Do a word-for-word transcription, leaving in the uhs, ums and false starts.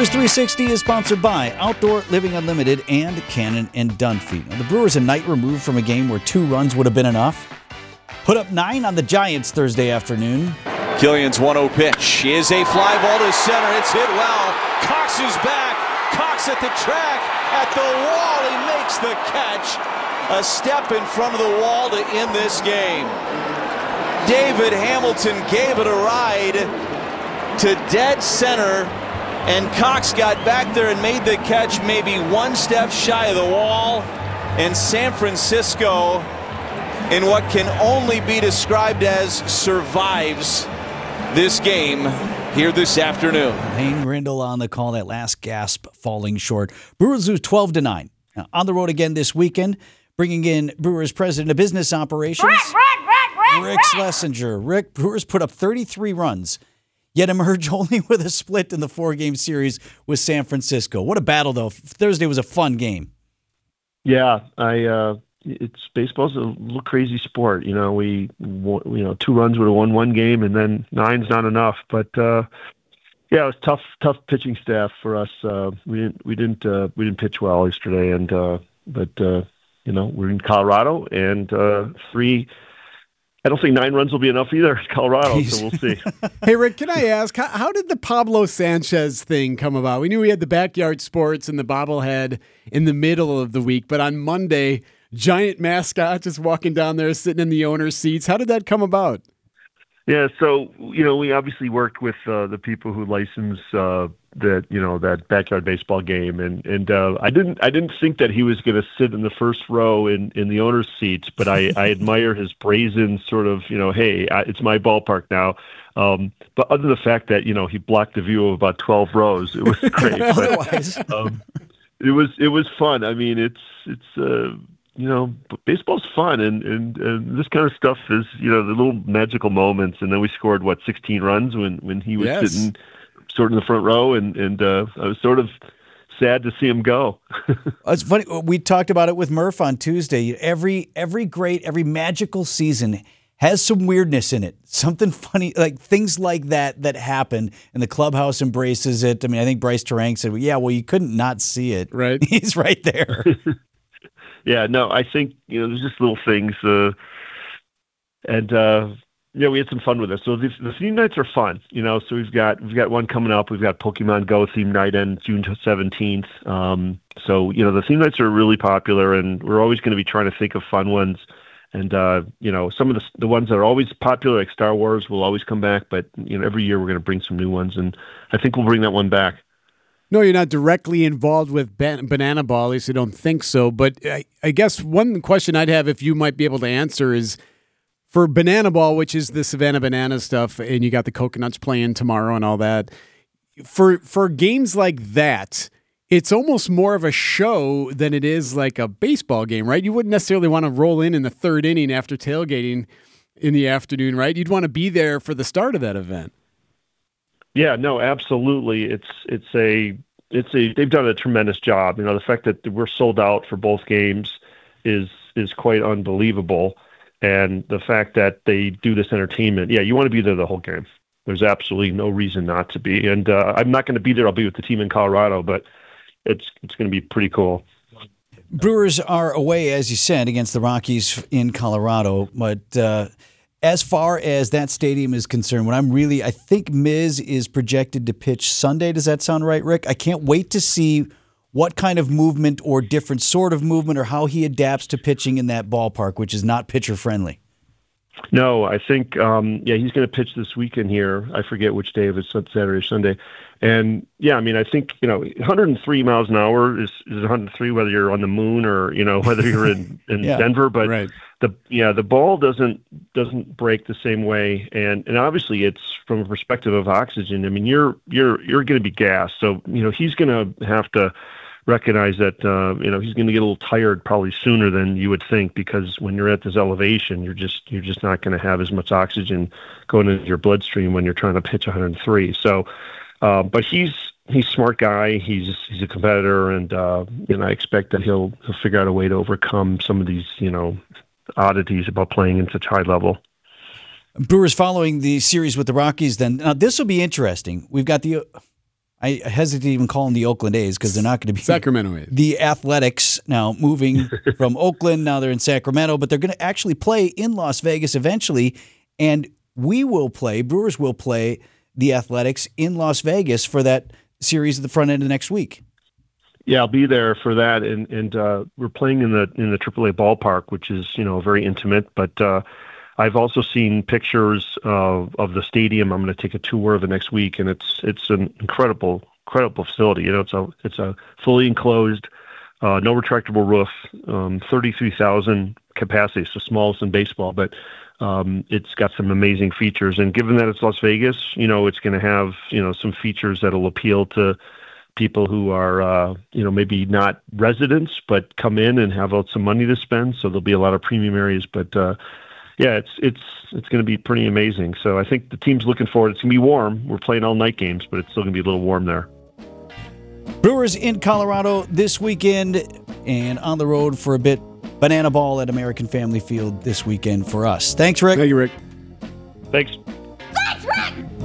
Brewers three sixty is sponsored by Outdoor Living Unlimited and Cannon and Dunphy. Now, the Brewers a night removed from a game where two runs would have been enough. Put up nine on the Giants Thursday afternoon. Killian's one oh pitch is a fly ball to center. It's hit well. Cox is back. Cox at the track, at the wall. He makes the catch. A step in front of the wall to end this game. David Hamilton gave it a ride to dead center, and Cox got back there and made the catch maybe one step shy of the wall. And San Francisco, in what can only be described as survives this game here this afternoon. Lane Grindle on the call, that last gasp falling short. Brewers lose twelve to nine. Now, on the road again this weekend, bringing in Brewers President of Business Operations, Rick, Rick, Rick, Rick Schlesinger. Rick, Brewers put up thirty-three runs, yet emerge only with a split in the four-game series with San Francisco. What a battle, though. Thursday was a fun game. Yeah, I. Uh, it's baseball's a little crazy sport. You know, we, you know, two runs would have won one game, and then nine's not enough. But uh, yeah, it was tough, tough pitching staff for us. Uh, we didn't, we didn't, uh, we didn't pitch well yesterday, and uh, but uh, you know, we're in Colorado, and uh, three. I don't think nine runs will be enough either. It's Colorado, Jeez. So we'll see. Hey, Rick, can I ask, how, how did the Pablo Sanchez thing come about? We knew we had the backyard sports and the bobblehead in the middle of the week, but on Monday, giant mascot just walking down there, sitting in the owner's seats. How did that come about? Yeah, so, you know, we obviously worked with uh, the people who license uh, that, you know, that backyard baseball game. And, and uh, I didn't I didn't think that he was going to sit in the first row in, in the owner's seats, but I, I admire his brazen sort of, you know, hey, I, it's my ballpark now. Um, but other than the fact that, you know, he blocked the view of about twelve rows, it was great. Otherwise. But, um, it was it was fun. I mean, it's, it's uh, you know, baseball's fun, and, and, and this kind of stuff is, you know, the little magical moments. And then we scored, what, sixteen runs when, when he was yes. sitting sort of in the front row, and, and uh, I was sort of sad to see him go. It's funny. We talked about it with Murph on Tuesday. Every every great, every magical season has some weirdness in it. Something funny, like things like that that happen, and the clubhouse embraces it. I mean, I think Bryce Terang said, well, yeah, well, you couldn't not see it. Right. He's right there. Yeah, no, I think, you know, there's just little things. Uh, and, uh, yeah, we had some fun with it. So the, the theme nights are fun, you know. So we've got we've got one coming up. We've got Pokemon Go theme night on June seventeenth. Um, so, you know, the theme nights are really popular, and we're always going to be trying to think of fun ones. And, uh, you know, some of the the ones that are always popular, like Star Wars, will always come back. But, you know, every year we're going to bring some new ones, and I think we'll bring that one back. No, you're not directly involved with ban- Banana Ball, at least you don't think so. But I, I guess one question I'd have, if you might be able to answer, is for Banana Ball, which is the Savannah Banana stuff, and you got the Coconuts playing tomorrow and all that. For for games like that, it's almost more of a show than it is like a baseball game, right? You wouldn't necessarily want to roll in in the third inning after tailgating in the afternoon, right? You'd want to be there for the start of that event. Yeah, no, absolutely. It's it's a it's a they've done a tremendous job. You know, the fact that we're sold out for both games is is quite unbelievable, and the fact that they do this entertainment. Yeah, you want to be there the whole game. There's absolutely no reason not to be. And uh, I'm not going to be there. I'll be with the team in Colorado, but it's it's going to be pretty cool. Brewers are away, as you said, against the Rockies in Colorado, but. Uh, As far as that stadium is concerned, when I'm really, I think Miz is projected to pitch Sunday. Does that sound right, Rick? I can't wait to see what kind of movement or different sort of movement or how he adapts to pitching in that ballpark, which is not pitcher friendly. No, I think, um, yeah, he's going to pitch this weekend here. I forget which day, if it's Saturday or Sunday. And, yeah, I mean, I think, you know, one hundred three miles an hour is, is one hundred three whether you're on the moon or, you know, whether you're in, in yeah, Denver. But right. the yeah, the ball doesn't doesn't break the same way. And, and obviously it's from a perspective of oxygen. I mean, you're you're you're going to be gassed. So, you know, he's going to have to recognize that, uh, you know, he's going to get a little tired probably sooner than you would think, because when you're at this elevation, you're just you're just not going to have as much oxygen going into your bloodstream when you're trying to pitch one hundred three. So, uh, but he's he's a smart guy. He's he's a competitor, and uh, you know, I expect that he'll he'll figure out a way to overcome some of these, you know, oddities about playing in such high level. Brewers following the series with the Rockies. Then now this will be interesting. We've got the. I hesitate to even call them the Oakland A's because they're not going to be Sacramento A's. The Athletics now moving from Oakland. Now they're in Sacramento, but they're going to actually play in Las Vegas eventually. And we will play, Brewers will play the Athletics in Las Vegas for that series at the front end of next week. Yeah, I'll be there for that, and and uh, we're playing in the in the triple A ballpark, which is you know very intimate. But uh, I've also seen pictures of of the stadium. I'm going to take a tour of the next week, and it's it's an incredible incredible facility. You know, it's a it's a fully enclosed, uh, no retractable roof, um, thirty-three thousand capacity. It's the smallest in baseball, but um, it's got some amazing features. And given that it's Las Vegas, you know, it's going to have you know some features that'll appeal to people who are, uh, you know, maybe not residents, but come in and have some money to spend. So there'll be a lot of premium areas. But uh, yeah, it's it's it's going to be pretty amazing. So I think the team's looking forward. It's going to be warm. We're playing all night games, but it's still going to be a little warm there. Brewers in Colorado this weekend and on the road for a bit. Banana Ball at American Family Field this weekend for us. Thanks, Rick. Thank you, Rick. Thanks. Thanks, Rick!